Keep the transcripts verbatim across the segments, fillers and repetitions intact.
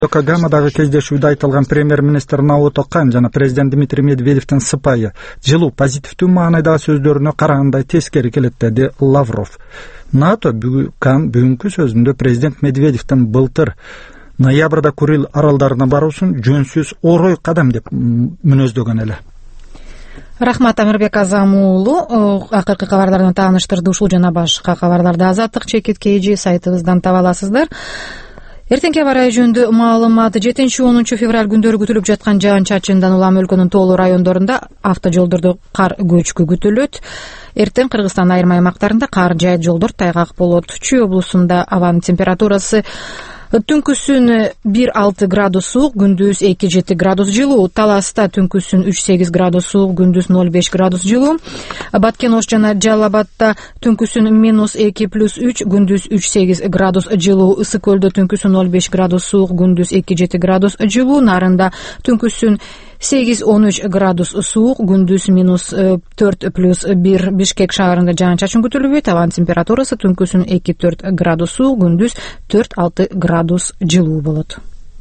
Йокогамадагы кездешүүдө айтылган премьер-министр Наото Кан жана президент Дмитрий Медведевдин сыпайы, жылуу, позитивдүү маанайдагы сөздөрүнө карагандай тескери келет, деди Лавров. НАТО Кан бүгүнкү сөзүндө президент Медведевдин былтыр ноябрда Курил аралдарына баруусун жөнсүз орой кадам деп мүнөздөгөн эле. Рахмат, Амирбек Азам уулу. Акыркы кабарларды тааныштырды. Ушул жана башка кабарларды Азаттык чекит kg сайтыбыздан таба аласыздар. Эртеңки аба ырайы жөнүндө маалымат. жетинчи онунчу февраль күндөрү күтүлүп жаткан жаан-чачындан улам өлкөнүн тоолуу райондорунда автожолдордо кар көчкү күтүлөт. Эртең Кыргызстандын айрым аймактарында кар жайыт жолдор тайгак болот. Чүй облусунда абанын температурасы түнкүсүн бир алты градус суук, күндүз эки жети градус жылуу. Таласта түнкүсүн үч сегиз градус суук, күндүз ноль беш градус жылуу. Баткен Ош жана Жалал Абадта түнкүсүн минус эки плюс үч, күндүз үч сегиз градус жылуу. Ысык Көлдө түнкүсүн ноль беш градус суук, күндүз эки жети градус жылуу. Нарында түнкүсүн сегиз он үч градус суук, күндүз минус төрт плюс бир. Бишкек шаарында жаан-чачын күтүлбөйт. Абанын температурасы түнкүсүн эки төрт градус суук, күндүз төрт алты градус жылуу болот.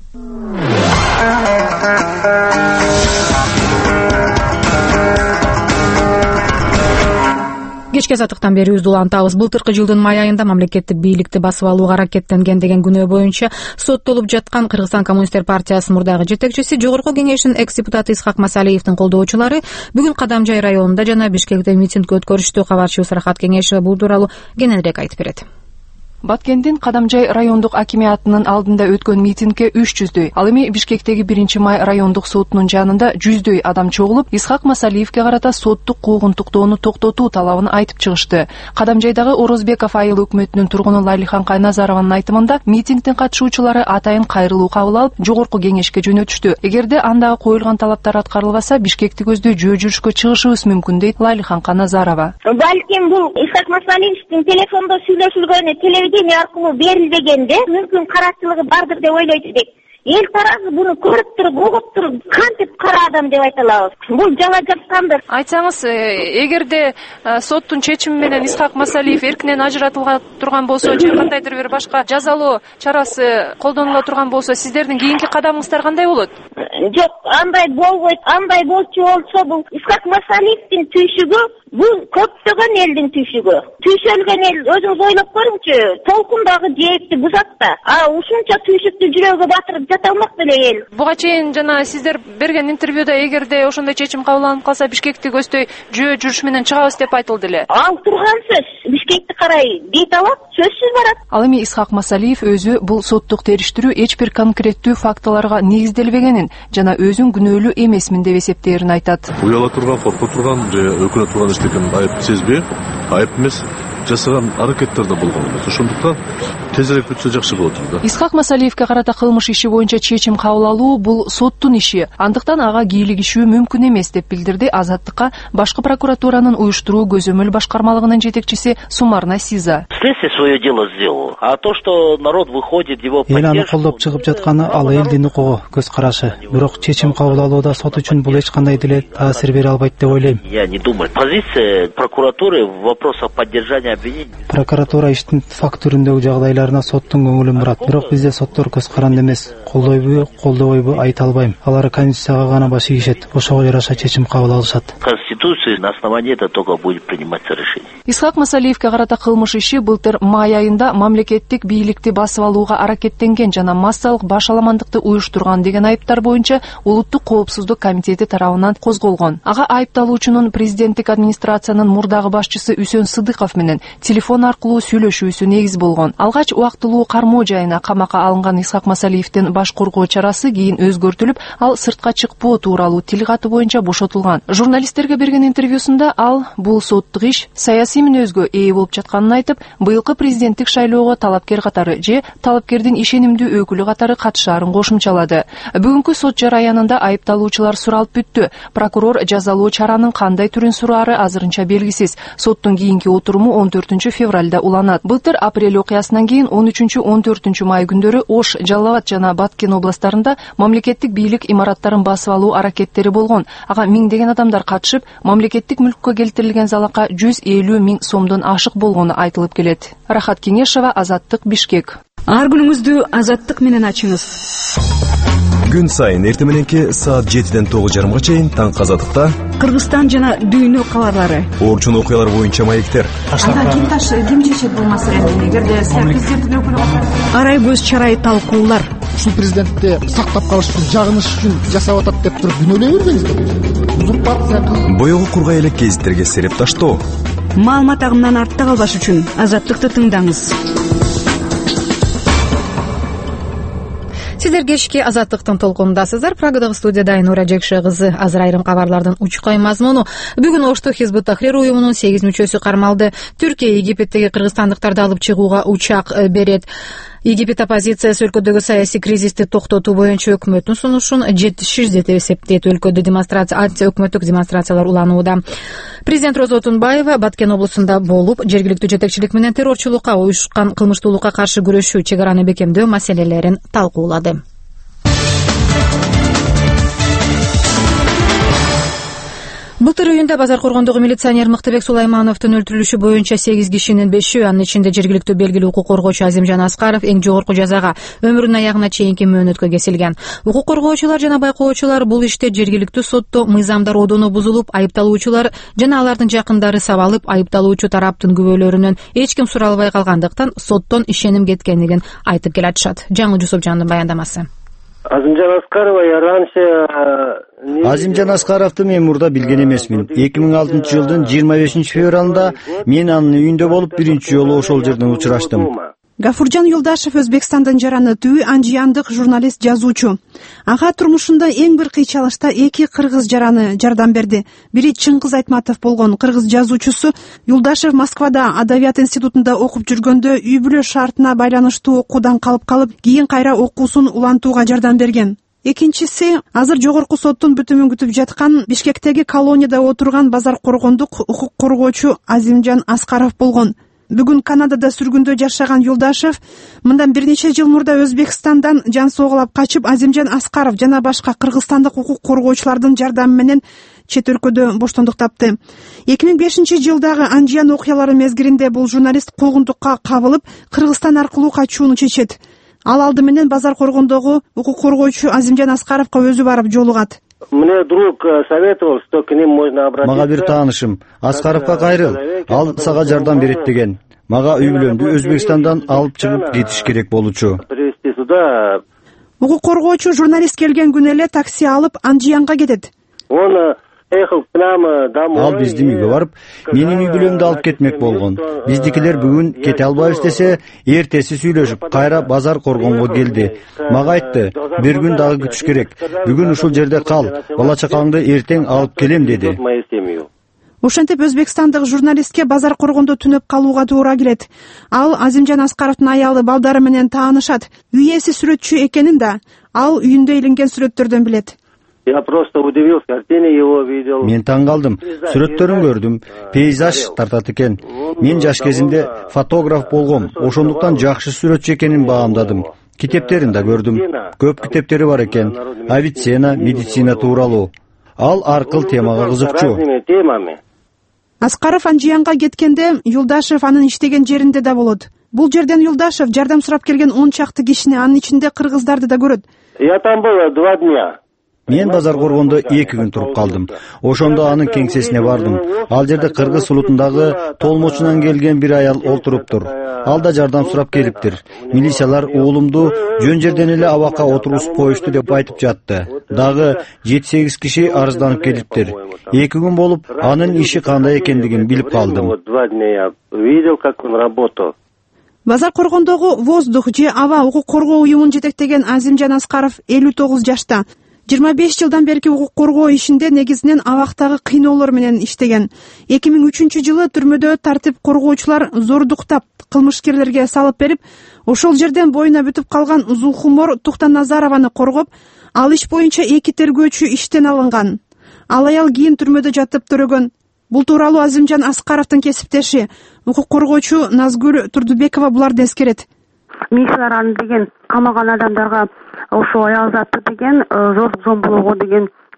Кечки азаттыктан бери үз улантабыз. Былтыркы жылдын май айында мамлекеттик бийликти басып алууга аракеттенген деген күнөө боюнча соттолуп жаткан Кыргызстан Коммунисттер партиясынын мурдагы жетекчиси, Жогорку Кеңештин экс-депутаты Исхак Масалиевдин колдоочулары бүгүн Кадамжай районунда жана Бишкекте митинг өткөрүштү. Кабарчыбыз Рахат Кеңешова бул тууралуу кененирээк айтып берет. Баткендин Кадамжай райондук акимиятынын алдында өткөн митингге үч жүздөй, ал эми Бишкектеги биринчи май райондук сотунун жанында жүздөй адам чогулуп, Исхак Масалиевге карата соттук куугунтуктоону токтотуу талабын айтып чыгышты. Кадамжайдагы Орозбеков айыл өкмөтүнүн тургуну Лайлихан Кайназарованын айтымында, митингдин катышуучулары атайын кайрылуу кабыл алып, Жогорку Кеңешке жөнөтүштү. Эгерде андагы коюлган талаптар аткарылбаса, Бишкекти көздөй жөө жүрүшкө чыгышыбыз мүмкүн, дейт Лайлихан Кайназарова. Балким бул Исхак Масалиевдин телефондо сүйлөшүлгөнү телевидение аркылуу берилбегенде мүмкүн карачылыгы бардыр деп ойлойт элек. Эл тарабы буну көрүп туруп, угуп туруп, кантип кара адам деп айта алабыз. Бул жала жапкандыр. Айтсаңыз, эгерде соттун чечими менен Исхак Масалиев эркинен ажыратылга турган болсо, же кандайдыр бир башка жазалоо чарасы колдонула турган болсо, сиздердин кийинки кадамыңыздар кандай болот? Жок, андай болбойт. Андай болчу болсо, бул Исхак Масалиевдин түйшүгү, бул көптөгөн элдин түйшүгү. Түйшөлгөн эл, өзүңүз ойлоп көрүңүчү, толкундагы жээкти бузат да. А ушунча түйшүктү жүрөгкө батырып жата алмак беле эл. Буга чейин жана сиздер берген интервьюда эгерде ошондой чечим кабыл алынып калса, Бишкекти көздөй жөө жүрүш менен чыгабыз деп айтылды эле. Ал турган сөз. Бишкекти карай бет алат, сөзсүз барат. Ал эми Исхак Масалиев өзү бул соттук териштирүү эч бир конкреттүү фактыларга негизделбегенин жана өзүн күнөөлүү эмесмин деп эсептээрин айтат. Уяла турган, корко турган же өкүнө турган эчтекен айып сезбей, айып эмес, жасаган аракеттерде болгон эмес. Ошондуктан тезирээк бүтсө жакшы болот да. Исхак Масалиевге карата кылмыш иши боюнча чечим кабыл алуу бул соттун иши. Андыктан ага кийлигишүү мүмкүн эмес деп билдирди Азаттыкка башкы прокуратуранын уюштуруу көзөмөл башкармалыгынын жетекчиси Сумарна Сиза. Следствие свое дело сделало. А то, что народ выходит, его поддерживает. Эл аны колдоп чыгып жатканы ал элдин укугу, көз карашы. Бирок чечим кабыл алууда сот үчүн бул эч кандай деле таасир бере албайт деп ойлойм. Я не думаю. Позиция прокуратуры в вопросах поддержания обвинений. Прокуратура иштин факт түрүндөгү жагдайларына соттун көңүлүн бурат. Бирок бизде соттор көз каранды эмес. Колдойбу, колдобойбу айта албайм. Алар конституцияга гана баш ийишет. Ошого жараша чечим кабыл алышат. Конституция на основании этого только будет приниматься решение. Исхак Масалиевге карата кылмыш иши былтыр май айында мамлекеттик бийликти басып алууга аракеттенген жана массалык башаламандыкты уюштурган деген айыптар боюнча Улуттук коопсуздук комитети тарабынан козголгон. Ага айыпталуучунун президенттик администрациянын мурдагы башчысы Үсөн Сыдыков менен телефон аркылуу сүйлөшүүсү негиз болгон. Алгач убактылуу кармоо жайына камакка алынган Исхак Масалиевдин баш коргоо чарасы кийин өзгөртүлүп, ал сыртка чыкпоо тууралуу тил каты боюнча бошотулган. Журналисттерге берген интервьюсунда ал бул соттук иш саясий мүнөзгө ээ болуп жатканын айтып, быйылкы президенттик шайлоого талапкер катары же талапкердин ишенимдүү өкүлү катары катышаарын кошумчалады. Бүгүнкү сот жараянында айыпталуучулар суралып бүттү. Прокурор жазалоо чаранын кандай түрүн сураары азырынча белгисиз. Соттун кийинки отуруму он төртүнчү февралда уланат. Былтыр апрель окуясынан кийин он үчүнчү он төртүнчү май күндөрү Ош, Жалал Абад жана Баткен областарында мамлекеттик бийлик имараттарын басып алуу аракеттери болгон. Ага миңдеген адамдар катышып, мамлекеттик мүлккө келтирилген залака жүз элүү миң сомдон ашык болгону айтылып келет. Рахат Кеңешова, Азаттык, Бишкек. Ар күнүңүздү Азаттык менен ачыңыз. Күн сайын эртең мененки саат жетиден тогуз жарымга чейин Таңкы Азаттыкта Кыргызстан жана дүйнө кабарлары, орчун окуялар боюнча маектер. Анда ким таш ким чечет бул маселени? Эгерде президенттин өкүлү болсо, арай көз чарай талкуулар. Ушул президентти сактап калыштын жагыныш үчүн жасап атат деп туруп күнөөлөй бербеңиздер. Узурпация. Боёгу кургай элек гезиттерге сереп таштоо. Маалымат агымынан артта калбаш үчүн Азаттыкты тыңдаңыз. Сиздер кечки Азаттыктын толкунундасыздар. Прагадагы студияда Айнура Жекше кызы. Азыр айрым кабарлардын учкай мазмуну. Бүгүн Ошту Хизбут Тахрир уюмунун сегиз мүчөсү кармалды. Түркия Египеттеги кыргызстандыктарды алып чыгууга учак берет. Египет оппозициясы өлкөдөгү саясий кризисти токтотуу боюнча өкмөттүн сунушун жетишсиз деп эсептейт. Өлкөдө демонстрация, өкмөттүк демонстрациялар уланууда. Президент Роза Отунбаева Баткен облусунда болуп, жергиликтүү жетекчилик менен террорчулукка, уюшкан кылмыштуулукка каршы күрөшүү, чек араны бекемдөө маселелерин талкуулады. Былтыр июнда Базар Коргондогу милиционер Мыктыбек Сулаймановдун өлтүрүлүшү боюнча сегиз кишинин бешөө, анын ичинде жергиликтүү белгилүү укук коргоочу Азимжан Аскаров эң жогорку жазага, өмүрүнүн аягына чейинки мөөнөткө кесилген. Укук коргоочулар жана байкоочулар бул иште жергиликтүү сотто мыйзамдар одону бузулуп, айыпталуучулар жана алардын жакындары сабалып, айыпталуучу тараптын күбөлөрүнөн эч ким суралбай калгандыктан соттон ишеним кеткендигин айтып келатышат. Жаңыл Жусупжандын баяндамасы. Азимжан Аскарова я раньше Азимжан Аскаровду мен мурда билген эмесмин. эки миң алтынчы жылдын жыйырма бешинчи февралында мен анын үйүндө болуп биринчи жолу ошол жерден учураштым. Гафуржан Юлдашев Өзбекстандын жаранытуу анжияндык журналист, жазуучу. Ага турмушунда эң бир кыйчалышта эки кыргыз жараны жардам берди. Бири Чыңгыз Айтматов болгон кыргыз жазуучусу. Юлдашев Москвада Адабият институтунда окуп жүргөндө үй бүлө шартына байланыштуу окуудан калып калып, кийин кайра окуусун улантууга жардам берген. Экинчиси азыр жогорку соттун бүтүмүн күтүп жаткан Бишкектеги колонияда отурган Базар Коргондук укук коргоочу Азимжан Аскаров болгон. Бүгүн Канадада сүргүндө жашаган Юлдашев мындан бир нече жыл мурда Өзбекстандан жан соогалап качып, Азимжан Аскаров жана башка кыргызстандык укук коргоочулардын жардамы менен чет өлкөдө боштондук тапты. эки миң бешинчи жылдагы Анжиян окуялары мезгилинде бул журналист куугунтукка кабылып, Кыргызстан аркылуу качууну чечет. Ал алды менен Базар Коргондогу укук коргоочу Азимжан Аскаровго өзү барып жолугат. Мне друг советовал, что к ним можно обратиться. Мага бир таанышым Аскаровго кайрыл, ал сага жардам берет деген. Мага үй бүлөмдү Өзбекстандан алып чыгып кетиш керек болчу. Привезти сюда. Укук коргоочу журналист келген күнү эле такси алып Анжиянга кетет. Он ехал к нам домой. Ал биздин үйгө барып, менин үй бүлөмдү алып кетмек болгон. Биздикилер бүгүн кете албайбыз десе, эртеси сүйлөшүп, кайра Базар Коргонго келди. Мага айтты, бир күн дагы күтүш керек. Бүгүн ушул жерде кал, бала чакаңды эртең алып келем деди. Ошентип Өзбекстандык журналистке Базар Коргондо түнөп калууга туура келет. Ал Азимжан Аскаровдун аялы, балдары менен таанышат. Үй ээси сүрөтчү экенин да ал үйүндө илинген сүрөттөрдөн билет. Я просто удивился, картины его видел. Мен таң калдым. Сүрөттөрүн көрдүм. Пейзаж тартат экен. Мен жаш кезимде фотограф болгом. Ошондуктан жакшы сүрөтчү экенин баамдадым. Китептерин да көрдүм. Көп китептери бар экен. Авиценна, медицина тууралуу. Ал ар кыл темага кызыкчу. Аскаров Анжиянга кеткенде Юлдашев анын иштеген жеринде да болот. Бул жерден Юлдашев жардам сурап келген он чакты кишини, анын ичинде кыргыздарды да көрөт. Я там был два дня. Мен Базар Коргондо эки күн туруп калдым. Ошондо анын кеңсесине бардым. Ал жерде кыргыз улутундагы толмочунан келген бир аял олтуруптур. Ал да жардам сурап келиптир. Милициялар уулумду жөн жерден эле абакка отургузуп коюшту деп айтып жатты. Дагы жети сегиз киши арызданып келиптир. эки күн болуп, анын иши кандай экендигин билип калдым. Базар Коргондогу воздух же аба укук коргоо уюмун жетектеген Азимжан Аскаров элүү тогуз жашта. жыйырма беш жылдан берки укук коргоо ишинде негизинен абактагы кыйноолор менен иштеген. эки миң үчүнчү жылы түрмөдө тартип коргоочулар зордуктап кылмышкерлерге салып берип, ошол жерден боюна бүтүп калган Зулхумор Тухтаназарованы коргоп, ал иш боюнча эки тергөөчү иштен алынган. Ал аял кийин түрмөдө жатып төрөгөн. Бул тууралуу Азимжан Аскаровдун кесиптеши, укук коргоочу Назгүл Турдубекова буларды эскерет. Милициялар аны деген камалган адамдарга ошо аял затты деген зордук зомбулоого деген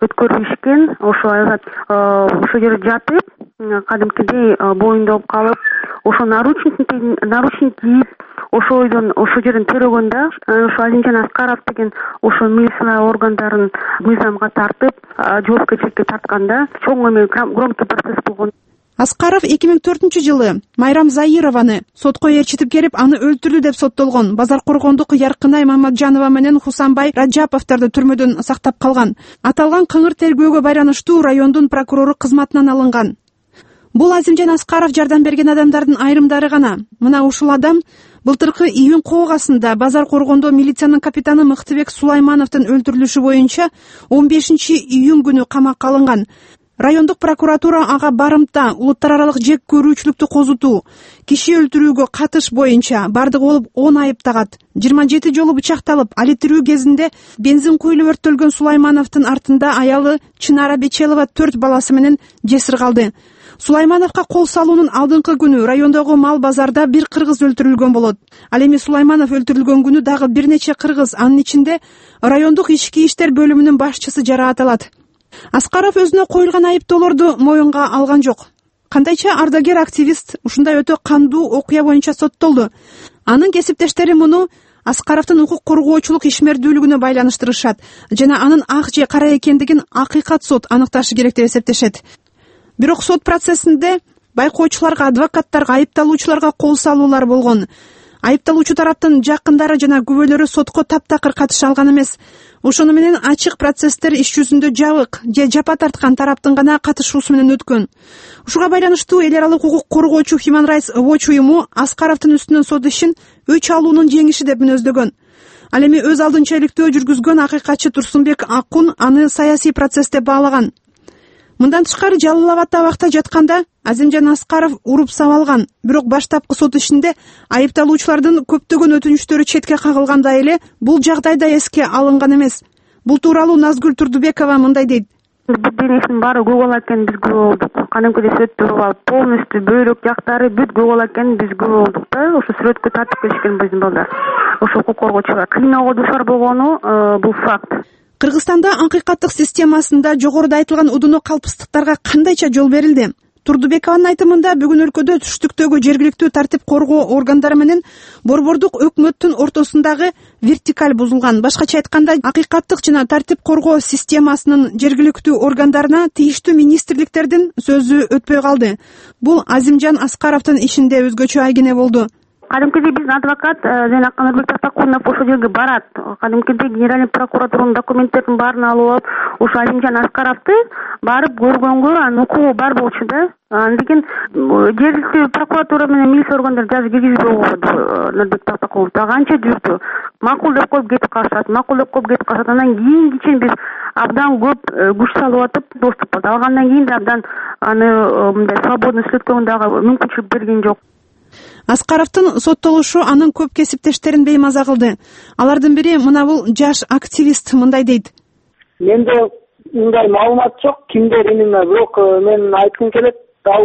өткөрүшкен. Ошо Айгат ошол жерде жатып, кадимкидей боюнда болуп калып, ошо наручник наручник кийип, ошол ойдон ошол жерден төрөгөндө ошо Азимжан Аскаров деген ошо милиция органдарын мыйзамга тартып, жоопкерчиликке тартканда чоң эме громкий процесс болгон. Аскаров эки миң төртүнчү жылы Майрам Заированы сотко ээрчитип келип, аны өлтүрдү деп соттолгон. Базаркоргондук Яркынай Мамаджанова менен Хусанбай Раджаповторду түрмөдөн сактап калган. Аталган кыңыр тергөөгө байланыштуу райондун прокурору кызматынан алынган. Бул Азимжан Аскаров жардам берген адамдардын айрымдары гана. Мына ушул адам былтыркы июнь кооғасында Базаркоргондо милициянын капитаны Мыктыбек Сулаймановдун өлтүрүлүшү боюнча он бешинчи июнь күнү камакка алынган. Райондук прокуратура ага барымта улуттар аралык жек көрүүчүлүктү козутуу, киши өлтүрүүгө катыш боюнча бардыгы болуп он айып тагат. жыйырма жети жолу бычакталып, али тирүү кезинде бензин куюлуп өрттөлгөн Сулаймановдун артында аялы Чынара Бечелова төрт баласы менен жесир калды. Сулаймановго кол салуунун алдыңкы күнү райондогу мал базарда бир кыргыз өлтүрүлгөн болот. Ал эми Сулайманов өлтүрүлгөн күнү дагы бир нече кыргыз, анын ичинде райондук ички иштер бөлүмүнүн башчысы жарааталат. Аскаров өзүнө коюлган айыптоолорду моюнга алган жок. Кандайча ардагер активист ушундай өтө кандуу окуя боюнча соттолду. Анын кесиптештери муну Аскаровдун укук коргоочулук ишмердүүлүгүнө байланыштырышат жана анын ак же кара экендигин акыйкат сот аныкташы керек деп эсептешет. Бирок сот процессинде байкоочуларга, адвокаттарга, айыпталуучуларга кол салуулар болгон. Айыпталуучу тараптын жакындары жана күбөлөрү сотко таптакыр катыша алган эмес. Ошону менен ачык процесстер иш жүзүндө жабык же жапа тарткан тараптын гана катышуусу менен өткөн. Ушуга байланыштуу эл аралык укук коргоочу Human Rights Watch уюму Аскаровдун үстүнөн сот ишин өч алуунун жеңиши деп мүнөздөгөн. Ал эми өз алдынча иликтөө жүргүзгөн акыйкатчы Турсунбек Акун аны саясий процесс деп баалаган. Мындан тышкары Жалал Абадда абакта жатканда Азимжан Аскаров уруп сабалган. Бирок баштапкы сот ишинде айыпталуучулардын көптөгөн өтүнүчтөрү четке кагылгандай эле бул жагдайда эске алынган эмес. Бул тууралуу Назгүл Турдубекова мындай дейт. Бүт денесинин баары көк экенин биз көрүп алдык. Кадимкидей сүрөттөрү бар, полностью бөйрөк жактары бүт көк экенин биз көрүп алдык да. Ошо сүрөткө тартып келишкен биздин балдар. Ошо укук коргоочулар кыйноого душар болгону бул факт. Кыргызстанда акыйкаттык системасында жогоруда айтылган удуну калпыстыктарга кандайча жол берилди? Турдубекованын айтымында бүгүн өлкөдө түштүктөгү жергиликтүү тартип коргоо органдары менен борбордук өкмөттүн ортосундагы вертикаль бузулган. Башкача айтканда, акыйкаттык жана тартип коргоо системасынын жергиликтүү органдарына тийиштүү министрликтердин сөзү өтпөй калды. Бул Азимжан Аскаровдун ишинде өзгөчө айгине болду. Кадимкидей биздин адвокат жана Канарбек Тастакунов ошол жерге барат. Кадимкидей генеральный прокуратуранын документтерин баарын алып алып, ошо Азимжан Аскаровду барып көргөнгө анын укугу бар болчу да. Андыктан жергиликтүү прокуратура менен милиция органдары даже киргизбей койду Канарбек Тастакунов. Дагы анча жүрдү. Макул деп коюп кетип калышат, макул деп коюп кетип калышат. Андан кийин кичин биз абдан көп күч салып атып доступ алды. Алгандан кийин да абдан аны мындай свободно сүйлөткөнгө дагы мүмкүнчүлүк берген жок. Аскаровдун соттолушу анын көп кесиптештерин беймаза кылды. Алардын бири мына бул жаш активист мындай дейт. Менде мындай маалымат жок, кимдер эмне, бирок мен айткым келет, ал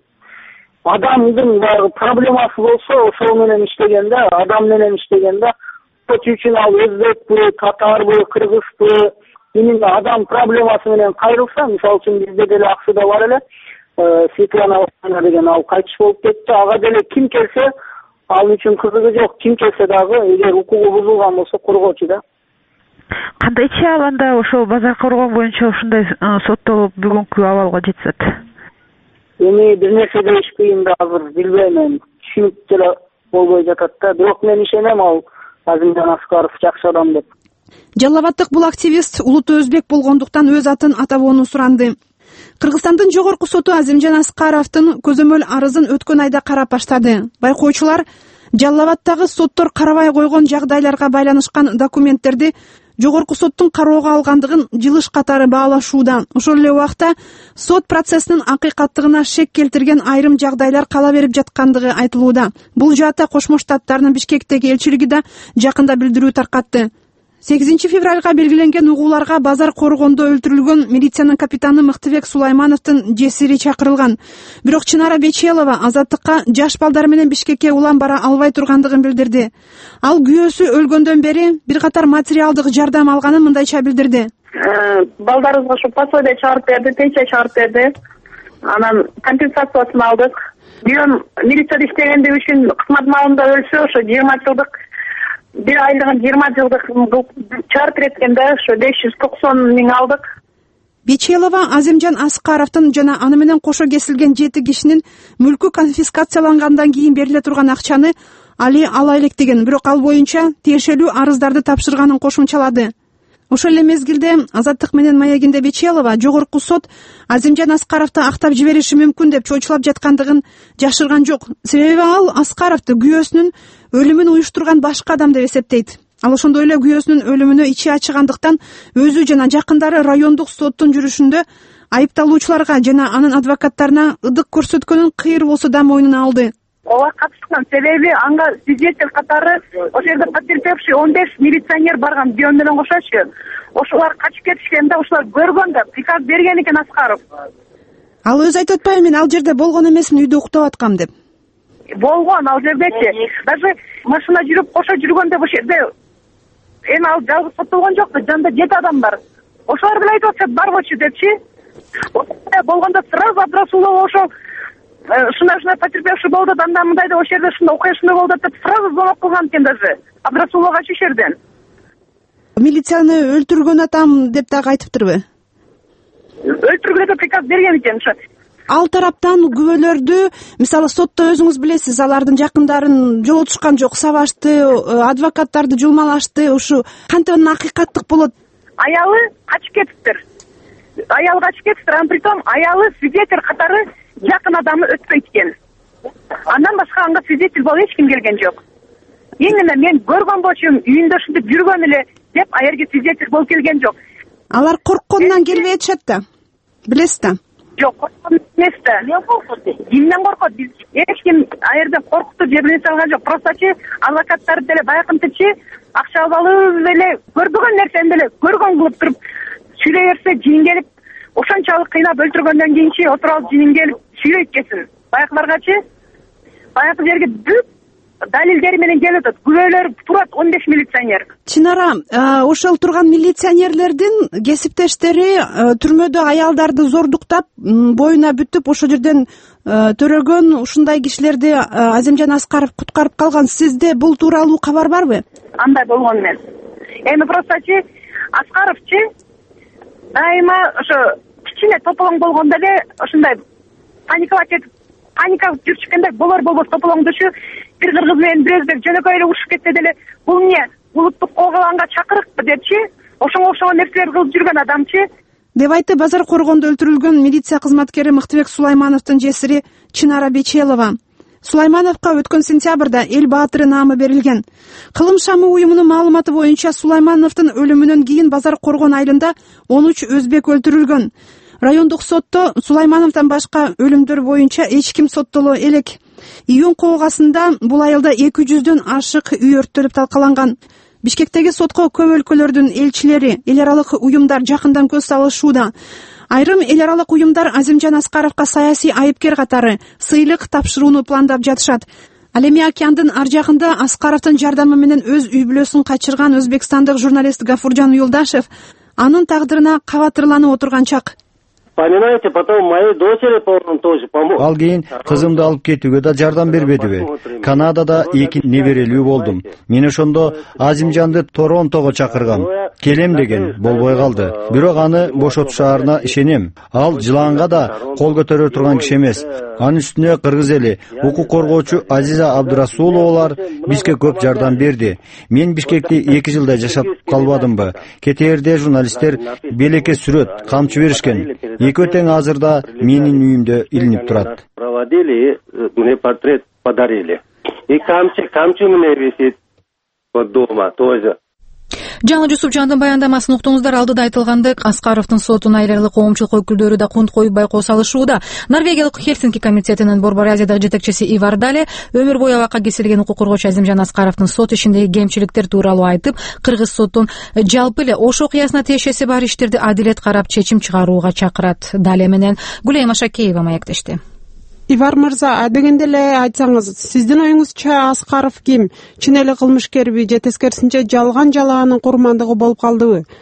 адамдын баягы проблемасы болсо, ошол менен иштегенде, адам менен иштегенде, ошол үчүн ал өзбекпи, татарбы, кыргызбы, именно адам проблемасы менен кайрылса, мисалы үчүн бизде деле Аксуда бар эле, Светлана деген ал кайтыш болуп кетти. Ага деле ким келсе, ал үчүн кызыгы жок. Ким келсе дагы, эгер укугу бузулган болсо коргоочу да. Кандайча анда ошол Базаркоргон боюнча ушундай соттолуп бүгүнкү абалга жетишет? Эми бир нерсе дейиш кыйын да, азыр билбейм, түшүнүп деле болбой жатат да. Бирок мен ишенем ал Азимжан Аскаров жакшы адам деп. Жалал Абаддык бул активист улуттуу өзбек болгондуктан өз атын атабоону суранды. Кыргызстандын жогорку соту Азимжан Аскаровдун көзөмөл арызын өткөн айда карап баштады. Байкоочулар Жалал Абаддагы соттор карабай койгон жагдайларга байланышкан документтерди жогорку соттун кароого алгандыгын жылыш катары баалашууда. Ошол эле убакта сот процессинин акыйкаттыгына шек келтирген айрым жагдайлар кала берип жаткандыгы айтылууда. Бул жаатта Кошмо Штаттарынын Бишкектеги элчилиги да жакында билдирүү таркатты. сегизинчи февралга белгиленген угууларга Базаркоргондо өлтүрүлгөн милициянын капитаны Мыктыбек Сулаймановдун жесири чакырылган. Бирок Чынара Бечелова азаттыкка жаш балдар менен Бишкекке улам бара албай тургандыгын билдирди. Ал күйөөсү өлгөндөн бери бир катар материалдык жардам алганын мындайча билдирди. балдарыбызга ушу пособие чыгарып берди, пенсия чыгарып берди. Анан компенсациясын алдык. Бирок милицияда иштегендиги үчүн кызмат маалында өлсө ошо жыйырма жылдык бир айлыгын жыйырма жылдык чыгарып берет экен да, ошо беш жүз токсон миң алдык. Бечелова Азимжан Аскаровдун жана аны менен кошо кесилген жети кишинин мүлкү конфискациялангандан кийин бериле турган акчаны али ала элек деген, бирок ал боюнча тиешелүү арыздарды тапшырганын кошумчалады. Ошол эле мезгилде Азаттык менен маегинде Бечелова жогорку сот Азимжан Аскаровду актап жибериши мүмкүн деп чоочулап жаткандыгын жашырган жок. Себеби ал Аскаровду күйөөсүнүн өлүмүн уюштурган башка адам деп эсептейт. Ал ошондой эле күйөөсүнүн өлүмүнө ичи ачыгандыктан өзү жана жакындары райондук соттун жүрүшүндө айыпталуучуларга жана анын адвокаттарына ыдык көрсөткөнүн кыйыр болсо да мойнуна алды. Ооба катышкан, себеби анга свидетель катары ошол жерде потерпевший он беш милиционер барган биөө менен кошочу. Ошолар качып кетишкен да, ошолар көргөн да, приказ берген экен Аскаров. Ал өзү айтып атпайбы, мен ал жерде болгон эмесмин, үйдө уктап аткам деп. Болгон ал жердечи. Даже машина жүрүп кошо жүргөндө ошол жерде эми ал жалгыз соттолгон жок, жанында жети адам бар. Ошолар деле айтып атышат барбочу депчи. Болгондо сразу Абдрасулова ошо ушундай ушундай потерпевший болду, андан мындай деп ошол жерде ушундай окуя ушундай болду деп сразу звонок кылган экен даже. Абдрасуловага ошол жерден. Милицияны өлтүргөн атам деп дагы айтыптырбы? Өлтүргөнгө приказ берген экен ошо. Ал тараптан күбөлөрдү, мисалы сотто өзүңүз билесиз, алардын жакындарын жолотушкан жок, сабашты, адвокаттарды жулмалашты, ушу кантип акыйкаттык болот? Аялы качып кетиптир. Аялы качып кетиптир, анан притом аялы свидетель катары жакын адамы өтпөйт экен. Андан башка анга свидетель болуп эч ким келген жок. Эми мен көргөн болчумун, үйүндө ушинтип жүргөн эле деп аерге свидетель болуп келген жок. Алар корккондон келбей атышат да. Билесиз да? Жок, корккон эмес да. Эмнен коркот? Эмнен коркот? Биз эч ким аерден коркуттуп же бир нерсе алган жок. Простачы адвокаттар деле баягынтычы акча алып эле көрбөгөн нерсени деле көргөн кылып туруп сүйлөй берсе жин келип, ошончалык кыйнап өлтүргөндөн кийинчи отуруп жинин келип сүйлөйт экенсин. Баягыларгачы баягы жерге бүт далилдери менен келип атат. Күбөлөр турат он беш милиционер. Чынара, ошол турган милиционерлердин кесиптештери түрмөдө аялдарды зордуктап, боюна бүтүп ошол жерден төрөгөн ушундай кишилерди Азимжан Аскаров куткарып калган. Сизде бул тууралуу кабар барбы? Андай болгон мен. Эми простачы Аскаровчы дайыма ошо кичине тополоң болгондо эле ошундай паникалап кетип, паника жүрчүккенде болор болбос тополоңдушу бир кыргыз менен бирөөзбек жөнөкөй эле урушуп кетсе деле, бул эмне улуттук когаланга чакырыкпы депчи, ошого окшогон нерселер кылып жүргөн адамчы деп айтты базар коргондо өлтүрүлгөн милиция кызматкери Мыктыбек Сулаймановдун жесири Чынара Бечелова. Сулаймановго өткөн сентябрда эл баатыры наамы берилген. Кылым шамы уюмунун маалыматы боюнча Сулаймановдун өлүмүнөн кийин базар коргон айылында он үч өзбек өлтүрүлгөн. Райондук сотто Сулаймановдон башка өлүмдөр боюнча эч ким соттоло элек. Июнь кабагасында бул айылда эки жүздөн ашык үй өрттөлүп талкаланган. Бишкектеги сотко көп өлкөлөрдүн элчилери, эл аралык уюмдар жакындан көз салышууда. Айрым эл аралык уюмдар Азимжан Аскаровго саясий айыпкер катары сыйлык тапшырууну пландап жатышат. Ал эми океандын ар жагында Аскаровдун жардамы менен өз үй бүлөсүн качырган өзбекстандык журналист Гафуржан Юлдашев анын тагдырына кабатырланып отурган чак. Понимаете, потом моей дочери тоже помог. Ал кийин кызымды алып кетүүгө да жардам бербедиби? Канадада эки неберелүү болдум. Мен ошондо Азимжанды Торонтого чакыргам. Келем деген болбой калды. Бирок аны бошотушаарына ишенем. Ал жылаанга да кол көтөрө турган киши эмес. Анын үстүнө кыргыз эли укук коргоочу Азиза Абдрасуловалар бизге көп жардам берди. Мен Бишкекте эки жылдай жашап калбадымбы? Кетээрде журналисттер белекке сүрөт, камчы беришкен. Экөө тең азырда менин үйүмдө илинип турат. Проводили, мне портрет подарили. И камчы, камчы у меня висит под дома тоже. Жаңы Жусупжандын баяндамасын уктуңуздар. Алдыда айтылгандык, Аскаровдун сотуна айрылык коомчулук өкүлдөрү да кунт коюп байкоо салышууда. Норвегиялык Хельсинки комитетинин Борбор Азиядагы жетекчиси Ивар Дале өмүр бою абакка кесилген укук коргоочу Азимжан Аскаровдун сот ишиндеги кемчиликтер тууралуу айтып, кыргыз сотун жалпы эле ош окуясына тиешеси бар иштерди адилет карап чечим чыгарууга чакырат. Дале менен Гулейма Шакеева маектешти. Ивар мырза, дегенде эле айтсаңыз, сиздин оюңузча Аскаров ким? Чын эле кылмышкерби же тескерисинче жалган жалаанын курмандыгы болуп калдыбы?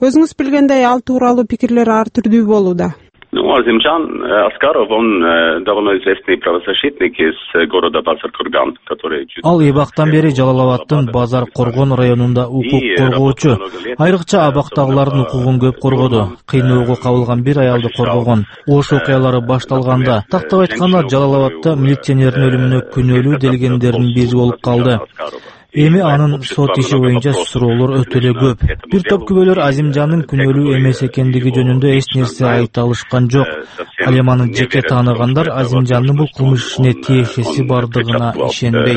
өзүңүз билгендей ал тууралуу пикирлер ар түрдүү болууда. Ну, Азимжан Аскаров, он давно известный правозащитник из города Базар-Курган, который... Ал эбактан бери Жалалабаддын Базар-Коргон районунда укук коргоочу. Айрыкча абактагылардын укугун көп коргоду. Кыйноого кабылган бир аялды коргогон. Ош окуялары башталганда, тактап айтканда Жалалабадда милиционердин өлүмүнө күнөөлүү делгендердин бири болуп калды. Эми анын сот иши боюнча суроолор өтө эле көп. Бир топ күбөлөр Азимжандын күнөөлүү эмес экендиги жөнүндө эч нерсе айта алышкан жок. Ал эми аны жеке тааныгандар Азимжандын бул кылмыш ишине тиешеси бардыгына ишенбейт.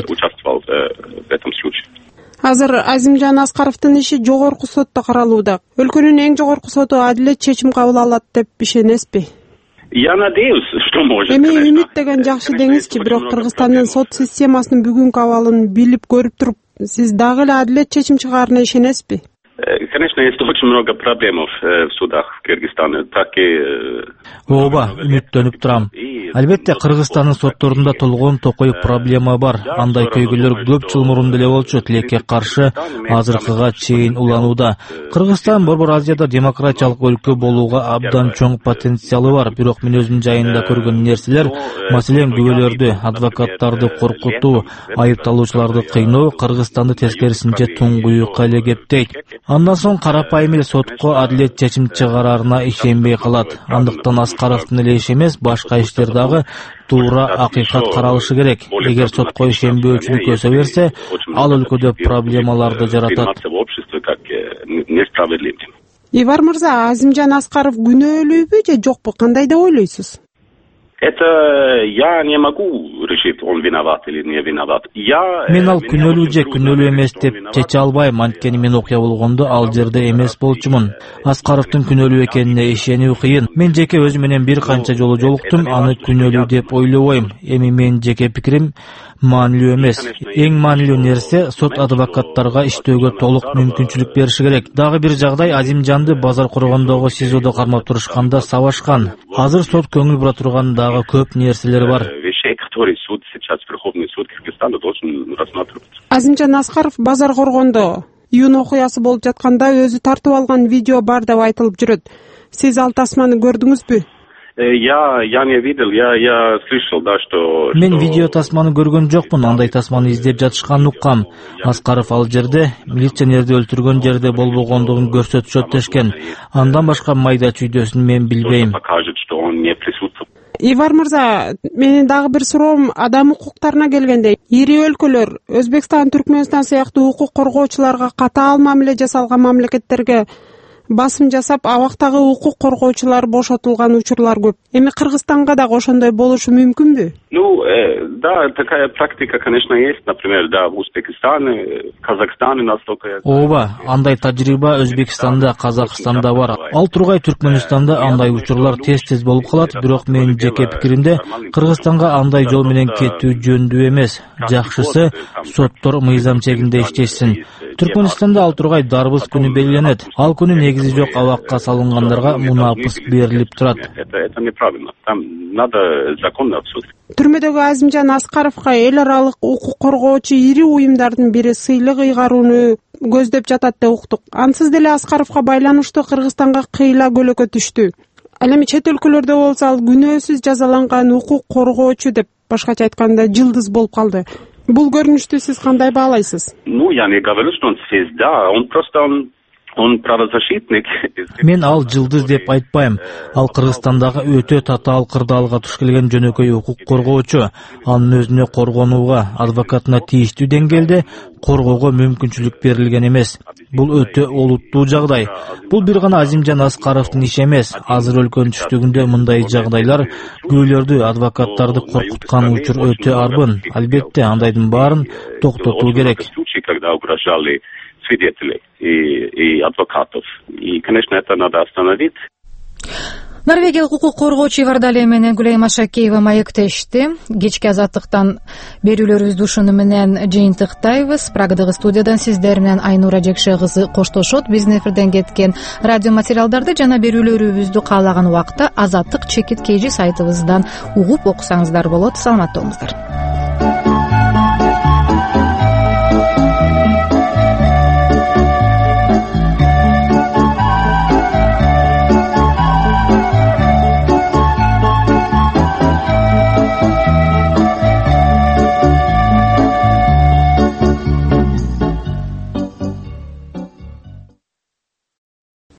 Азыр Азимжан Аскаровдун иши жогорку сотто каралууда. Өлкөнүн эң жогорку соту адилет чечим кабыл алат деп ишенесизби? Я надеюсь, что может. Эми үмүт деген жакшы деңизчи, бирок Кыргызстандын сот системасынын бүгүнкү абалын билип көрүп туруп, сиз дагы эле адилет чечим чыгаарына ишенесизби? Конечно, есть очень много проблем в судах в Кыргызстане. Так и... Ооба, үмүттөнүп турам. Албетте, Кыргызстандын сотторунда толгон токой проблема бар. Андай көйгөйлөр көп жыл мурун деле болчу, тилекке каршы азыркыга чейин уланууда. Кыргызстан Борбор Азияда демократиялык өлкө болууга абдан чоң потенциалы бар. Бирок мен өзүм жайында көргөн нерселер, маселен күбөлөрдү, адвокаттарды коркутуу, айыпталуучуларды кыйноо Кыргызстанды тескерисинче туңгуюкка эле кептейт. Андан соң карапайым эле сотко адилет чечим чыгарарына ишенбей калат. Андыктан Аскаровдун эле иши эмес, башка иштер дагы туура акыйкат каралышы керек. Эгер сотко ишенбөөчүлүк өсө берсе, ал өлкөдө проблемаларды жаратат. Ивар мырза, Азимжан Аскаров күнөөлүүбү же жокпу? Кандай деп ойлойсуз? Это я не могу решить, он виноват или не виноват. Я... Мен ал күнөөлүү же күнөөлүү эмес деп чече албайм, анткени мен окуя болгондо ал жерде эмес болчумун. Аскаровдун күнөөлүү экенине ишенүү кыйын. Мен жеке өзүм менен бир канча жолу жолуктум, аны күнөөлүү деп ойлобойм. Эми мен жеке пикирим маанилүү эмес. Эң маанилүү нерсе сот адвокаттарга иштөөгө толук мүмкүнчүлүк бериши керек. Дагы бир жагдай, Азимжанды Базар-Коргондогу СИЗОдо кармап турушканда сабашкан. Азыр сот көңүл бура турган дагы көп нерселер бар. Азимжан Аскаров Базар-Коргондо июнь окуясы болуп жатканда өзү тартып алган видео бар деп айтылып жүрөт. Сиз ал тасманы көрдүңүзбү? Я я не видел, я я слышал, да, что Мен видео тасманы көргөн жокмун, андай тасманы издеп жатышканын уккам. Аскаров ал жерде милиционерди өлтүргөн жерде болбогондугун көрсөтүшөт дешкен. Андан башка майда чүйдөсүн мен билбейм. Ивар мырза, менин дагы бир суроом адам укуктарына келгенде, ири өлкөлөр Өзбекстан, Түркмөнстан сыяктуу укук коргоочуларга катаал мамиле жасалган мамлекеттерге басым жасап, абактагы укук коргоочулар бошотулган учурлар көп. Эми Кыргызстанга дагы ошондой болушу мүмкүнбү? Ну, э, да, такая практика, конечно, есть. Например, да, в Узбекистане, Казахстане настолько... Ооба, андай тажрыйба Өзбекстанда, Казакстанда бар. Ал тургай Түркмөнстанда андай учурлар тез-тез болуп калат, бирок менин жеке пикиримде Кыргызстанга андай жол менен кетүү жөндүү эмес. Жакшысы соттор мыйзам чегинде иштешсин. Түркмөнстанда ал тургай дарбыз күнү белгиленет. Ал күнү негизи жок абакка салынгандарга мунапыс берилип турат. Это это неправильно. Там надо законно обсудить. Түрмөдөгү Азимжан Аскаровго эл аралык укук коргоочу ири уюмдардын бири сыйлык ыйгарууну көздөп жатат деп уктук. Ансыз деле Аскаровго байланыштуу Кыргызстанга кыйла көлөкө түштү. Ал эми чет өлкөлөрдө болсо ал күнөөсүз жазаланган укук коргоочу деп, башкача айтканда, жылдыз болуп калды. Бул көрүнүштү сиз кандай баалайсыз? Ну, я не говорю, что он звезда, он просто он он правозащитник. Мен ал жылдыз деп айтпайм. Ал Кыргызстандагы өтө татаал кырдаалга туш келген жөнөкөй укук коргоочу. Анын өзүнө коргонууга, адвокатына тийиштүү деңгээлде коргоого мүмкүнчүлүк берилген эмес. Бул өтө олуттуу жагдай. Бул бир гана Азимжан Аскаровдун иши эмес. Азыр өлкөнүн түштүгүндө мындай жагдайлар күбөлөрдү, адвокаттарды коркуткан учур өтө арбын. Албетте, андайдын баарын токтотуу керек. Свидетелей и, и адвокатов. И, конечно, это надо остановить. Норвегиялык укук коргоочу Ивардалия менен Гүлайым Ашакеева маектешти. Кечки азаттыктан берүүлөрүбүздү ушуну менен жыйынтыктайбыз. Прагадагы студиядан сиздер менен Айнура Жекше кызы коштошот. Биздин эфирден кеткен радио материалдарды жана берүүлөрүбүздү каалаган убакта Азаттык чекит кей жи сайтыбыздан угуп окусаңыздар болот. Саламатта болуңуздар.